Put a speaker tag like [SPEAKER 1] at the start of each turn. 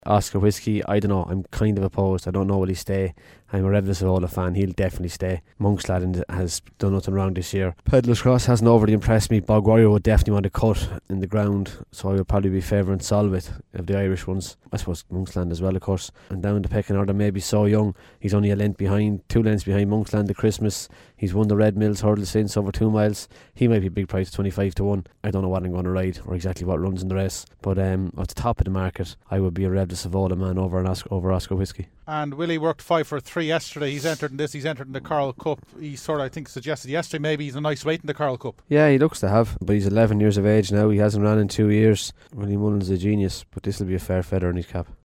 [SPEAKER 1] Oscar Whiskey, I don't know, I'm kind of opposed. I don't know will he stay. I'm a Revel Savola fan, he'll definitely stay. Monksland has done nothing wrong this year. Pedlar's Cross hasn't overly impressed me. Bog Warrior would definitely want to cut in the ground, so I would probably be favouring Solvit of the Irish ones. I suppose Monksland as well, of course. And down the pecking order, maybe So Young. He's only 2 lengths behind Monksland at Christmas. He's won the Red Mills hurdle since, over 2 miles. He might be a big price, 25 to 1. I don't know what I'm going to ride or exactly what runs in the race, but at the top of the market, I would be a Revel Savola man over Oscar Whiskey.
[SPEAKER 2] And Willie worked 5 for 3 yesterday. He's entered in this. He's entered in the Coral Cup. He I think, suggested yesterday maybe he's a nice weight in the Coral Cup.
[SPEAKER 1] Yeah, he looks to have, but he's 11 years of age now. He hasn't ran in 2 years. Willie Mullins is a genius, but this will be a fair feather in his cap.